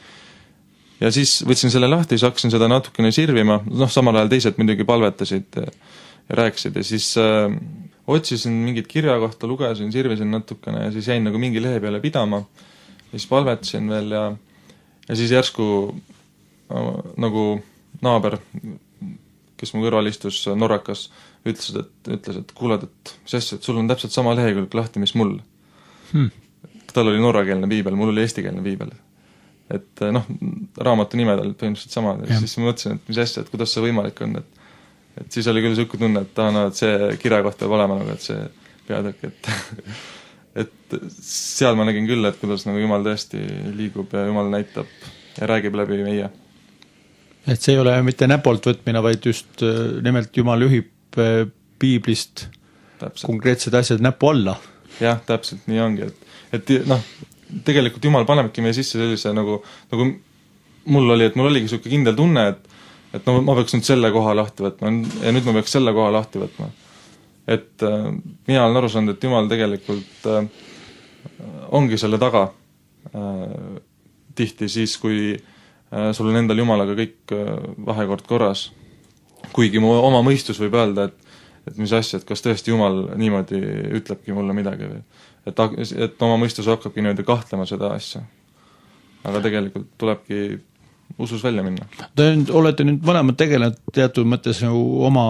[SPEAKER 1] Ja siis võtsin selle lahti, siis hakkasin seda natukene sirvima, noh, samal ajal teised muidugi palvetasid ja rääkisid ja siis äh, otsisin mingit kirja kohta, lugesin, sirvisin natukene ja siis jäin nagu mingi lehe peale pidama ja siis palvetasin veel ja, ja siis järsku äh, nagu naaber, kes mu kõrval istus, norrakas, ütles, et, ütles, et kuuled, et mis asja, et sul on täpselt sama lehekülg lahti, mis mul. Hmm. Tal oli norrakeelne piibel, mul oli eestikeelne piibel. Et noh, raamatu nimed olid põhimõtteliselt samad ja siis ma mõtlesin, et mis asja, et kuidas see võimalik on, et, et siis oli küll selline tunne, et ah, no, et see kirja koht peab olema nagu, et see peatükk, et et seal ma nägin küll, et kuidas nagu Jumal tõesti liigub ja Jumal näitab ja räägib läbi meie.
[SPEAKER 2] Et see ei ole mitte näpolt võtmine, vaid just nimelt Jumal juhib piiblist täpselt. Konkreetsed asjad näpu alla.
[SPEAKER 1] Jah, täpselt nii ongi, et, et noh, tegelikult Jumal panebki meie sisse sellise nagu, nagu mul oli, et mul oligi selline kindel tunne, et, et no, ma peaks nüüd selle koha lahti võtma ja nüüd ma peaks selle koha lahti võtma. Et äh, mina olen aru saanud, et Jumal tegelikult äh, ongi selle taga äh, tihti siis, kui äh, sul on endal Jumalaga kõik äh, vahekord korras. Kuigi mu oma mõistus võib öelda, et, et mis asja, et kas tõesti Jumal niimoodi ütlebki mulle midagi või Et, et oma mõistus hakkabki niimoodi kahtlema seda asja. Aga tegelikult tulebki usus välja minna.
[SPEAKER 2] Te nüüd, olete nüüd mõlemad tegelenud teatud mõttes ju oma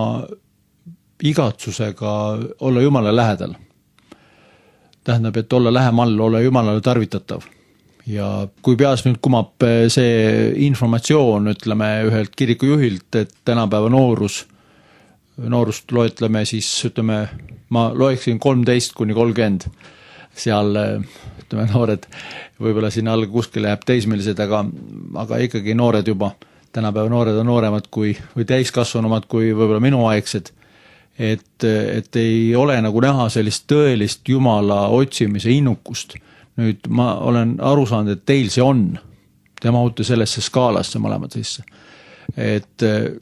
[SPEAKER 2] igatsusega olla Jumala lähedal. Tähendab, et olla lähemal, olla Jumalale tarvitatav. Ja kui peas nüüd kumab see informatsioon, ütleme ühelt kirikujuhilt, et tänapäeva noorus, noorust loetleme siis, ütleme, ma loeksin kolmteist kuni kolmkümmend seal, ütleme, noored, võib-olla siin alga kuskil läheb teismelised, aga, aga ikkagi noored juba, tänapäeva noored on nooremad kui, või täiskasvanumad kui võib-olla minuaegsed, et, et ei ole nagu näha sellist tõelist Jumala otsimise innukust. Nüüd ma olen aru saanud, et teil see on, te mahute sellesse skaalasse mõlemad sisse, et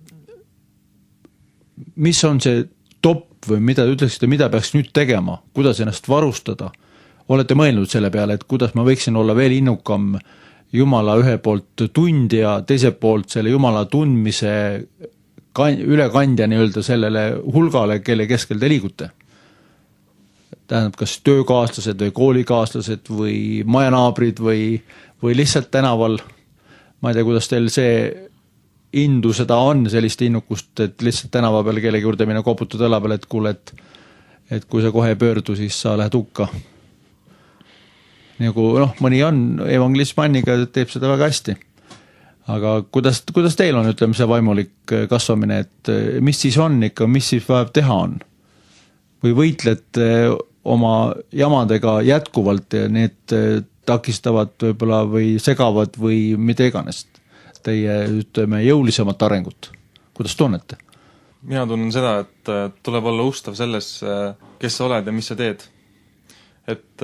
[SPEAKER 2] mis on see top või mida te ütleksite, mida peaks nüüd tegema, kuidas ennast varustada? Olete mõelnud selle peale, et kuidas ma võiksin olla veel innukam Jumala ühe poolt tundja, teise poolt selle Jumala tundmise ülekandja nii-öelda sellele hulgale, kelle keskel te liigute? Tähendab, kas töökaaslased või koolikaaslased või majanaabrid või, või lihtsalt tänaval, ma ei tea, kuidas teil see indu seda on, sellist innukust, et lihtsalt tänava peal kellegi juurde minna koputada õla peale, et kuule, et, et kui sa kohe ei pöördu, siis sa lähed hukka. Nagu, noh, mõni on evangelismanniga, teeb seda väga hästi. Aga kuidas, kuidas teil on, ütleme, see vaimulik kasvamine, et mis siis on ikka, mis siis vaja teha on? Või võitlete oma jamadega jätkuvalt ja need takistavad võib-olla või segavad või mida iganes teie, ütleme, jõulisemat arengut? Kuidas tunnete?
[SPEAKER 1] Mina tunnen seda, et tuleb olla ustav selles, kes sa oled ja mis sa teed. Et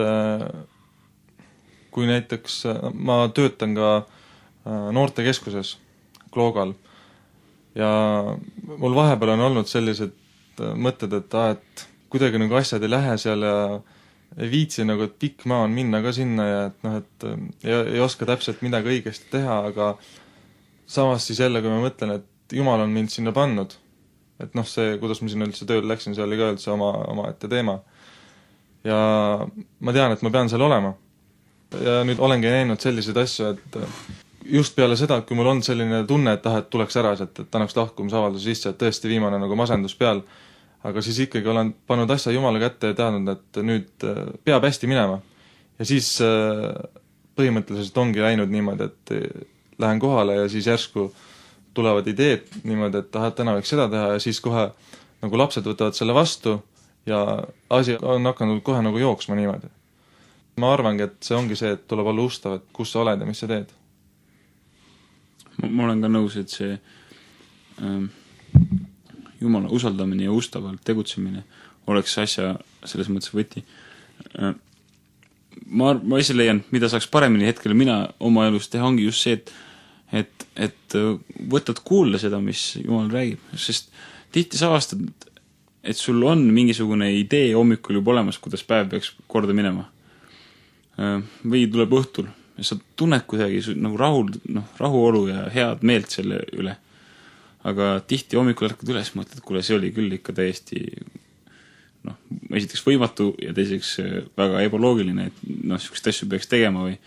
[SPEAKER 1] kui näiteks ma töötan ka noortekeskuses Kloogal ja mul vahepeal on olnud sellised mõtted, et, ah, et kuidagi nagu asjad ei lähe seal ja ei viitsi nagu, et pikk maa on minna ka sinna ja et noh, et ei, ei oska täpselt midagi õigesti teha, aga samas siis jälle, kui ma mõtlen, et Jumal on mind sinna pannud, et noh, see, kuidas ma sinna üldse tööl läksin, see oli ka üldse oma, oma ette teema. Ja ma tean, et ma pean seal olema. Ja nüüd olengi näinud selliseid asju, et just peale seda, kui mul on selline tunne, et ah, et tuleks ära, et, et annaks lahkumisavalduse sisse, et tõesti viimane nagu masendus peal, aga siis ikkagi olen pannud asja Jumala kätte ja teadnud, et nüüd peab hästi minema. Ja siis põhimõtteliselt ongi läinud niimoodi, et lähen kohale ja siis järsku tulevad ideed niimoodi, et ah, et täna võiks seda teha ja siis kohe nagu lapsed võtavad selle vastu ja asi on hakanud kohe nagu jooksma niimoodi. Ma arvangi, et see ongi see, et tuleb olla ustav, et kus sa oled ja mis sa teed.
[SPEAKER 3] Ma olen ka nõus, et see ähm, Jumala usaldamine ja ustavalt tegutsemine oleks asja selles mõttes võti. Äh, ma, ma ise leian, mida saaks paremini hetkel mina oma elus teha, ongi just see, et, et, et võtad kuulla seda, mis Jumal räägib. Sest tihti sa avastad, et sul on mingisugune idee hommikul juba olemas, kuidas päev peaks korda minema. Äh, või tuleb õhtul. Ja sa tunned kuidagi nagu rahul, noh, rahuolu ja head meelt selle üle. Aga tihti hommikul ärkad üles, mõtled, et kuule, see oli küll ikka täiesti noh, esiteks võimatu ja teiseks väga ebaloogiline, et noh, sihukest asju peaks tegema või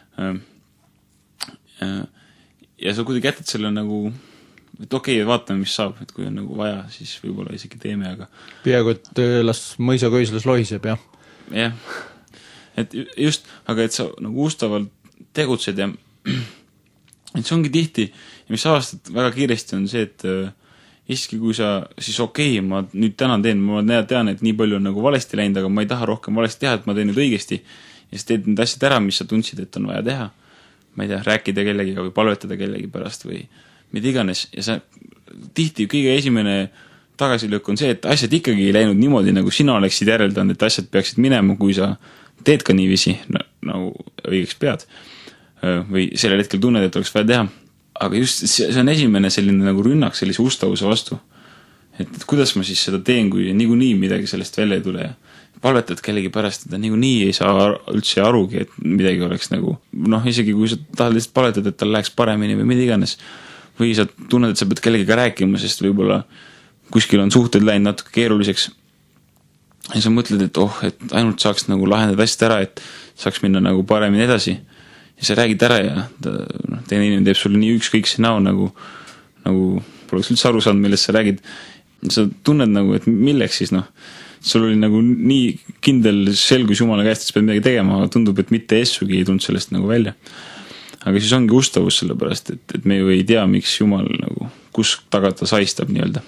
[SPEAKER 3] ja sa kuidagi jätad selle nagu, et okei, okay, vaatame, mis saab, et kui on nagu vaja, siis võib-olla isegi teeme, aga
[SPEAKER 2] peaaegu, et las mõisa köislas lohiseb, jah?
[SPEAKER 3] Jah. Et just, aga et sa nagu ustavalt tegutsed ja et see ongi tihti ja mis avastad väga kiiresti on see, et iski kui sa siis okei, okay, ma nüüd täna teen, ma tean, et nii palju on nagu valesti läinud, aga ma ei taha rohkem valesti teha, et ma teen nüüd õigesti ja sa teed need asjad ära, mis sa tundsid, et on vaja teha, ma ei tea, rääkida kellegiga või palvetada kellegi pärast või mida iganes ja sa tihti kõige esimene tagasilöök on see, et asjad ikkagi ei läinud niimoodi, nagu sina oleksid järeldanud, et asjad peaksid minema, kui sa teed ka niiviisi, nagu õigeks pead või sellel hetkel tunned, et oleks vaja teha. Aga just see on esimene selline nagu rünnak sellise ustavuse vastu. Et, et kuidas ma siis seda teen, kui niikuinii midagi sellest välja ei tule ja palvetad kellegi pärast, et ta niikuinii ei saa üldse arugi, et midagi oleks nagu, noh, isegi kui sa tahad lihtsalt palvetad, et tal läheks paremini või mida iganes, või sa tunned, et sa pead kellegiga rääkima, sest võib-olla kuskil on suhted läinud natuke keeruliseks ja sa mõtled, et oh, et ainult saaks nagu lahendada asjad ära, et saaks minna nagu paremini edasi ja sa räägid ära ja ta, no, teine inimene teeb sulle nii ükskõikse näo nagu, nagu poleks üldse aru saanud, millest sa räägid sa tunned nagu, et milleks siis noh, sul oli nagu nii kindel selgus Jumala käest, et sa pead midagi tegema, aga tundub, et mitte essugi ei tulnud sellest nagu välja. Aga siis ongi ustavus selle pärast, et, et me ju ei tea, miks Jumal nagu, kus taga ta saistab nii-öelda.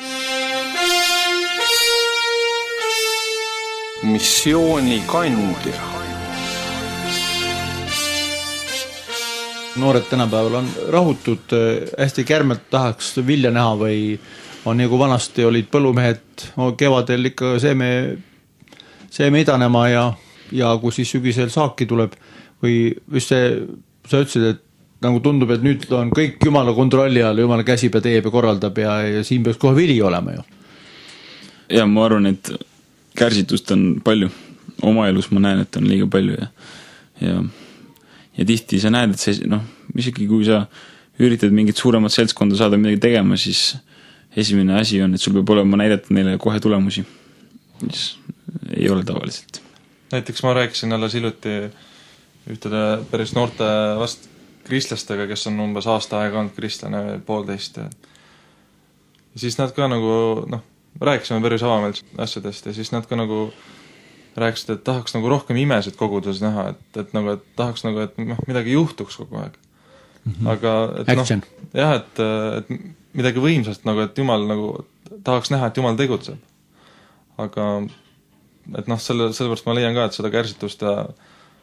[SPEAKER 4] Missiooni kandja.
[SPEAKER 2] Noored tänapäeval on rahutud, hästi kärmelt tahaks vilja näha või on nagu vanasti olid põllumehed kevadel ikka seeme, seeme idanema ja, ja kui siis sügisel saaki tuleb või just see, sa ütlesid, et nagu tundub, et nüüd on kõik Jumala kontrolli all, Jumala käsib ja teeb ja korraldab ja, ja siin peaks kohe vili olema ju.
[SPEAKER 3] Ja ma arvan, et kärsitust on palju. Oma elus ma näen, et on liiga palju ja, ja, ja tihti sa näed, et see, noh, isegi kui sa üritad mingit suuremat seltskonda saada midagi tegema, siis esimene asi on, et sul peab olema näidata neile kohe tulemusi, mis ei ole tavaliselt.
[SPEAKER 1] Näiteks ma rääkisin alles hiljuti ühtede päris noorte vast kristlastega, kes on umbes aasta aega olnud kristlane poolteist. Ja siis nad ka nagu, noh, rääkisime päris avameelselt asjadest ja siis nad ka nagu rääkisid, et tahaks nagu rohkem imesid kogudes näha, et, et, nagu, et tahaks nagu, et noh, midagi juhtuks kogu aeg. Mm-hmm. Aga, et
[SPEAKER 2] Action.
[SPEAKER 1] noh, jah, et, et midagi võimsast nagu, et Jumal nagu tahaks näha, et Jumal tegutseb. Aga et noh, selle, sellepärast ma leian ka, et seda kärsitust ja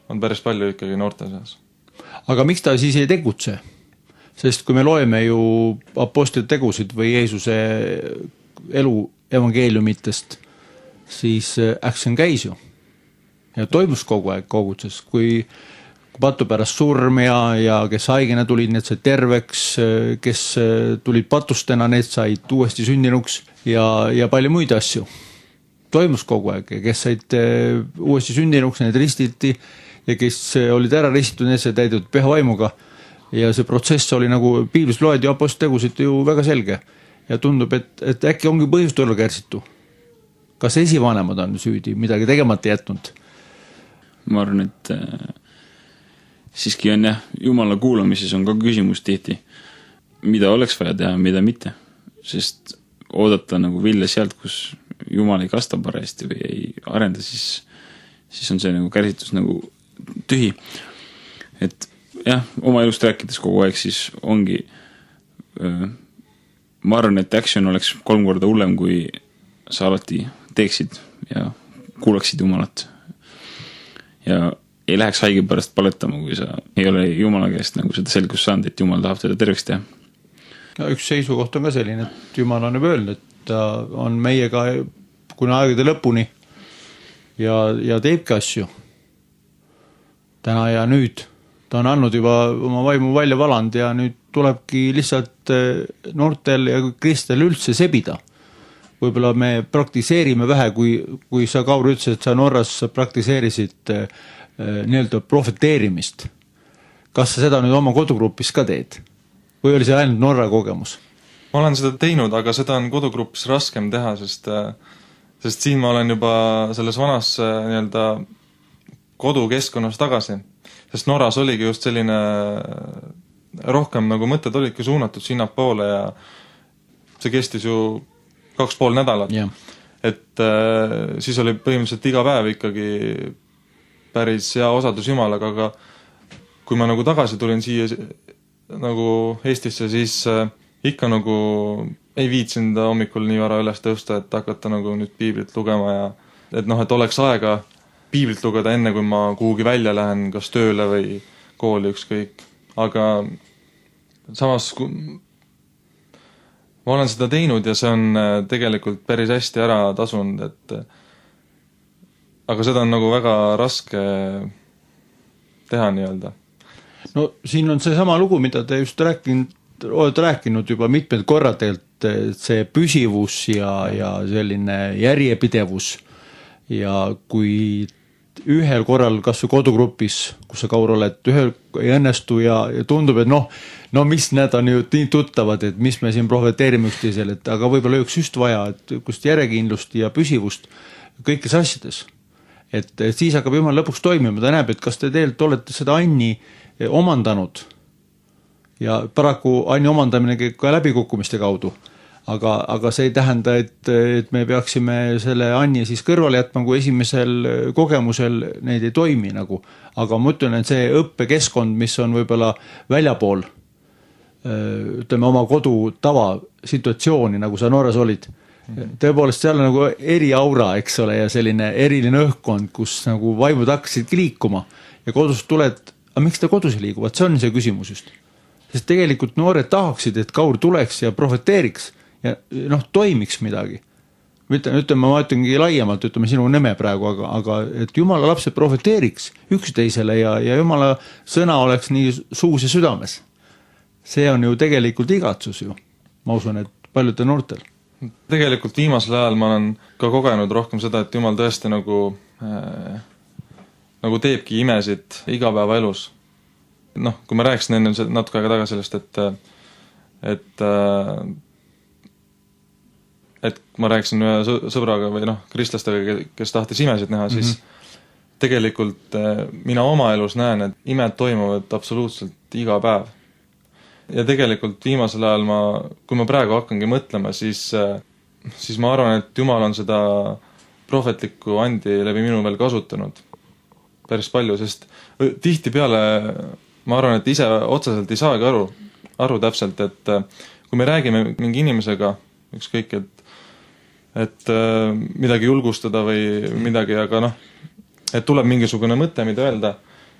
[SPEAKER 1] on päris palju ikkagi noorte seas.
[SPEAKER 2] aga miks ta siis ei tegutse? Sest kui me loeme ju apostlite tegusid või Jeesuse elu evangeeliumitest, siis action käis ju. Ja toimus kogu aeg kogudses, kui patu pärast surm ja, ja kes haigena tulid, need said terveks, kes tulid patustena, need said uuesti sündinuks ja, ja palju muid asju. Toimus kogu aeg ja kes said uuesti sündinuks, need ristiti ja kes olid ära ristitud, need said täidetud püha vaimuga. Ja see protsess oli nagu piiblis loed ja apostlite tegusid ju väga selge. Ja tundub, et, et äkki ongi põhjust olla kärsitu. Kas esivanemad on süüdi, midagi tegemata jätnud?
[SPEAKER 3] Ma arvan, et äh, siiski on jah, Jumala kuulamises on ka küsimus tihti, mida oleks vaja teha, mida mitte. Sest oodata nagu vilja sealt, kus Jumal ei kasta parajasti või ei arenda, siis, siis on see nagu kärsitus nagu tühi. Et jah, oma elust rääkides kogu aeg siis ongi öö, ma arvan, et action oleks kolm korda hullem, kui sa alati teeksid ja kuulaksid Jumalat ja ei läheks haige pärast paletama, kui sa ei ole Jumala käest nagu seda selgust saanud, et Jumal tahab teda terveks teha.
[SPEAKER 2] Ja üks seisukoht on ka selline, et Jumal on juba öelnud, et ta on meiega kuni aegade lõpuni ja, ja teebki asju täna ja nüüd. Ta on andnud juba oma vaimu välja valanud ja nüüd tulebki lihtsalt noortel ja kristel üldse sebida. Võib-olla me praktiseerime vähe, kui, kui sa, Kaur, ütlesid, et sa Norras praktiseerisid nii-öelda profeteerimist. Kas sa seda nüüd oma kodugrupis ka teed? Või oli see ainult Norra kogemus?
[SPEAKER 1] Ma olen seda teinud, aga seda on kodugrupis raskem teha, sest, sest siin ma olen juba selles vanas nii-öelda kodukeskkonnas tagasi. Sest Norras oligi just selline rohkem nagu mõtted olidki suunatud sinna poole ja see kestis ju kaks pool nädalat. Yeah. Et äh, siis oli põhimõtteliselt iga päev ikkagi päris hea osadus Jumalaga, aga kui ma nagu tagasi tulin siia nagu Eestisse, siis äh, ikka nagu ei viitsinud hommikul nii vara üles tõusta, et hakata nagu nüüd piiblit lugema ja et noh, et oleks aega piiblit lugeda enne, kui ma kuhugi välja lähen, kas tööle või kooli ükskõik. Aga samas ma olen seda teinud ja see on tegelikult päris hästi ära tasunud, et aga seda on nagu väga raske teha nii-öelda.
[SPEAKER 2] No siin on see sama lugu, mida te just rääkinud, olete rääkinud juba mitmed korrad, et see püsivus ja, ja selline järjepidevus ja kui ühel korral kas või kodugrupis, kus sa, Kaur, oled, ühel ei õnnestu ja, ja tundub, et noh, no mis need on ju nii tuttavad, et mis me siin profeteerime üksteisel, et aga võib-olla üks just vaja, et kust järjekindlust ja püsivust kõikes asjades. Et, et siis hakkab Jumal lõpuks toimima, ta näeb, et kas te tegelikult olete seda anni omandanud ja paraku anni omandamine ka läbikukkumiste kaudu. Aga, aga see ei tähenda, et, et me peaksime selle anni siis kõrvale jätma, kui esimesel kogemusel neid ei toimi nagu. Aga ma ütlen, et see õppekeskkond, mis on võib-olla väljapool, ütleme oma kodu tava situatsiooni, nagu sa Norras olid, tõepoolest seal on nagu eri aura, eks ole, ja selline eriline õhkkond, kus nagu vaimud hakkasidki liikuma ja kodus tuled, aga miks ta kodus ei liiguvad, see on see küsimus just. Sest tegelikult noored tahaksid, et Kaur tuleks ja profeteeriks ja noh, toimiks midagi. Ütleme, ütleme, ma ütlengi laiemalt, ütleme sinu nime praegu, aga, aga et Jumala lapsed profeteeriks üksteisele ja, ja Jumala sõna oleks nii suus ja südames. See on ju tegelikult igatsus ju. Ma usun, et paljude noortel.
[SPEAKER 1] Tegelikult viimasel ajal ma olen ka kogenud rohkem seda, et Jumal tõesti nagu, äh, nagu teebki imesid igapäeva elus. Noh, kui ma rääkisin enne natuke aega taga sellest, et, et äh, et ma rääkisin ühe sõbraga või noh, kristlastega, kes tahtis imesid näha, siis mm-hmm. tegelikult mina oma elus näen, et imed toimuvad absoluutselt iga päev. Ja tegelikult viimasel ajal ma, kui ma praegu hakkangi mõtlema, siis, siis ma arvan, et Jumal on seda prohvetlikku andi läbi minu veel kasutanud päris palju, sest tihti peale ma arvan, et ise otseselt ei saagi aru, aru täpselt, et kui me räägime mingi inimesega, ükskõik, et et midagi julgustada või midagi, aga noh, et tuleb mingisugune mõte, mida öelda,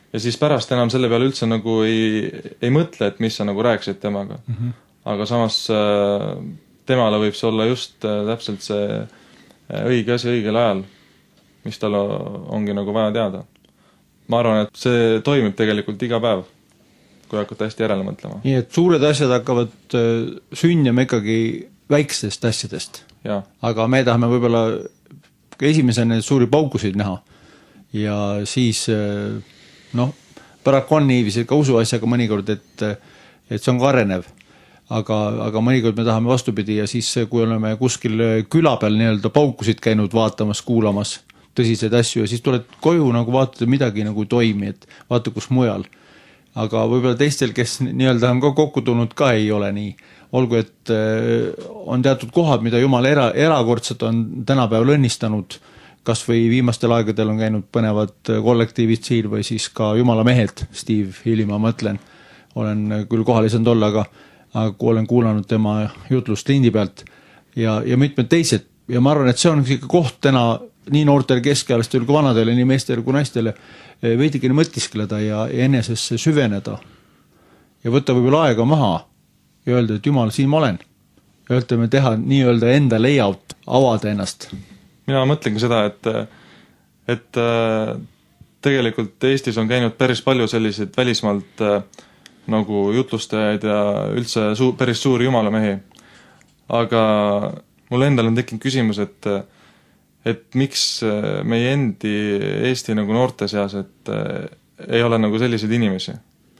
[SPEAKER 1] ja siis pärast enam selle peale üldse nagu ei, ei mõtle, et mis sa nagu rääkisid temaga mm. -hmm. aga samas temale võib see olla just täpselt see õige asi õigel ajal, mis tal ongi nagu vaja teada. Ma arvan, et see toimib tegelikult iga päev, kui hakkad hästi järele mõtlema.
[SPEAKER 2] Nii et suured asjad hakkavad sünnima ikkagi väikestest asjadest.
[SPEAKER 1] Ja.
[SPEAKER 2] Aga me tahame võib-olla esimesena suuri paukusid näha ja siis noh, paraku on niiviisi ka usuasjaga mõnikord, et, et see on ka arenev. Aga, aga mõnikord me tahame vastupidi ja siis, kui oleme kuskil küla peal nii-öelda paukusid käinud vaatamas, kuulamas tõsiseid asju ja siis tuled koju nagu vaatad midagi nagu toimi, et vaata kus mujal. Aga võib-olla teistel, kes nii-öelda on ka kokku tulnud, ka ei ole nii. Olgu, et on teatud kohad, mida Jumal era, erakordselt on tänapäeval õnnistanud, kas või viimastel aegadel on käinud põnevad kollektiivid siin või siis ka Jumala mehed, Steve Hilli ma mõtlen, olen küll kohal ei saanud olla, aga, aga olen kuulanud tema jutlust lindi pealt ja, ja mitmed teised ja ma arvan, et see on ikka koht täna nii noortele keskealistel kui vanadele, nii meestele kui naistele veidikene mõtiskleda ja enesesse süveneda ja võtta võib-olla aega maha ja öelda, et Jumal, siin ma olen. Ja öelda me teha nii-öelda enda layout, avada ennast.
[SPEAKER 1] Mina mõtlengi seda, et, et tegelikult Eestis on käinud päris palju selliseid välismaalt nagu jutlustajaid ja üldse suu, päris suuri jumalamehi. Aga mul endal on tekkinud küsimus, et et miks meie endi Eesti nagu noorte seas, et ei ole nagu selliseid inimesi.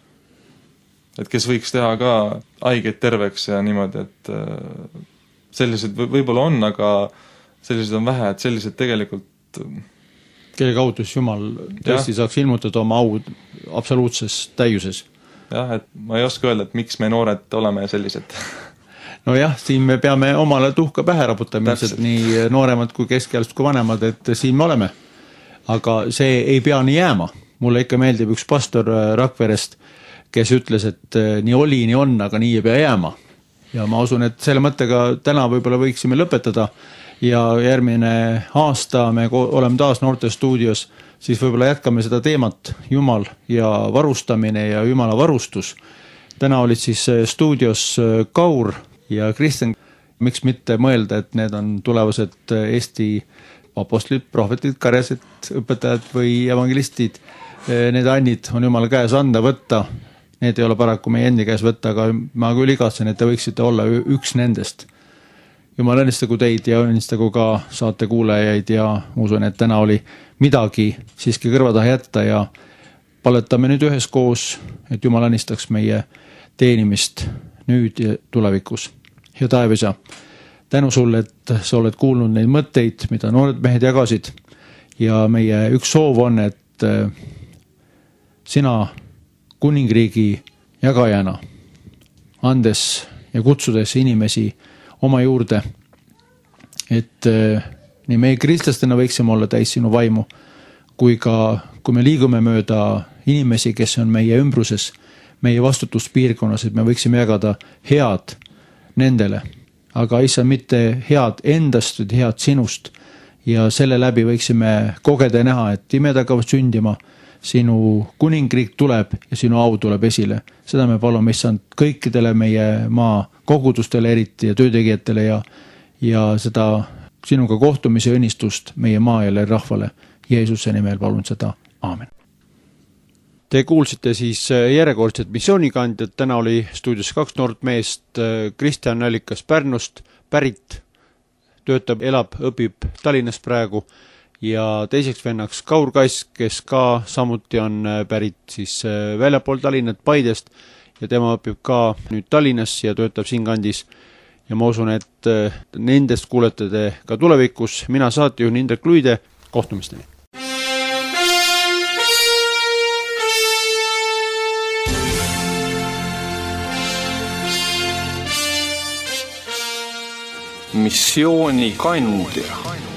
[SPEAKER 1] Et kes võiks teha ka haigeid terveks ja niimoodi, et sellised võib-olla on, aga sellised on vähe, et sellised tegelikult
[SPEAKER 2] kelle kaudu siis Jumal tõesti ja. Saaks ilmutada oma au absoluutses täiuses.
[SPEAKER 1] Jah, et ma ei oska öelda, et miks me noored oleme sellised.
[SPEAKER 2] No jah, siin me peame omale tuhka pähe raputama, nii nooremad kui keskealist kui vanemad, et siin me oleme. Aga see ei pea nii jääma. Mulle ikka meeldib üks pastor Rakverest, kes ütles, et nii oli, nii on, aga nii ei pea jääma. Ja ma usun, et selle mõttega täna võib-olla võiksime lõpetada ja järgmine aasta me oleme taas Noorte stuudios, siis võib-olla jätkame seda teemat Jumal ja varustamine ja Jumala varustus. Täna olid siis stuudios Kaur ja Kristjan. Miks mitte mõelda, et need on tulevased Eesti apostlid, prohvetid, karjased, õpetajad või evangelistid. Need annid on Jumala käes anda, võtta. Need ei ole paraku meie endi käes võtta, aga ma küll igatsen, et te võiksite olla üks nendest. Jumal õnnistagu teid ja õnnistagu ka saate kuulajaid ja usun, et täna oli midagi siiski kõrva taha jätta ja paletame nüüd ühes koos, et Jumal õnnistaks meie teenimist nüüd ja tulevikus. Ja taevisa, tänu sulle, et sa oled kuulnud neid mõtteid, mida noored mehed jagasid ja meie üks soov on, et sina kuningriigi jagajana, andes ja kutsudes inimesi oma juurde, et nii meie kristlastena võiksime olla täis sinu vaimu, kui ka, kui me liigume mööda inimesi, kes on meie ümbruses, meie vastutuspiirkonnas, et me võiksime jagada head nendele, aga issa mitte head endast, vaid head sinust ja selle läbi võiksime kogeda ja näha, et imed hakkavad sündima, sinu kuningriik tuleb ja sinu au tuleb esile. Seda me palume issand kõikidele meie maa kogudustele eriti ja töötegijatele ja, ja seda sinuga kohtumise õnnistust meie maajale rahvale. Jeesuse nimel palun seda. Aamen. Te kuulsite siis järjekordset missioonikandjat. Täna oli stuudios kaks noort meest. Kristjan Allikas Pärnust pärit, töötab, elab, õpib Tallinnas praegu. Ja teiseks vennaks Kaur Kass, kes ka samuti on pärit siis väljapool Tallinnat Paidest ja tema õpib ka nüüd Tallinnas ja töötab siin kandis. Ja ma usun, et nendest kuulete te ka tulevikus. Mina saatejuht Indrek Luide. Kohtumisteni.
[SPEAKER 4] Missiooni kandja.